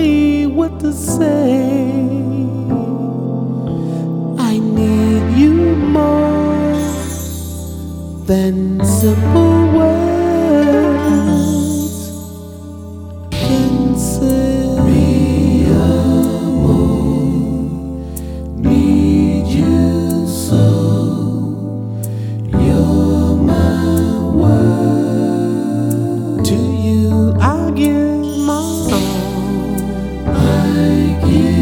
me what to say. I need you more than simple words can say. Mi amor, need you so. You're my world. To you I'll give my all. I give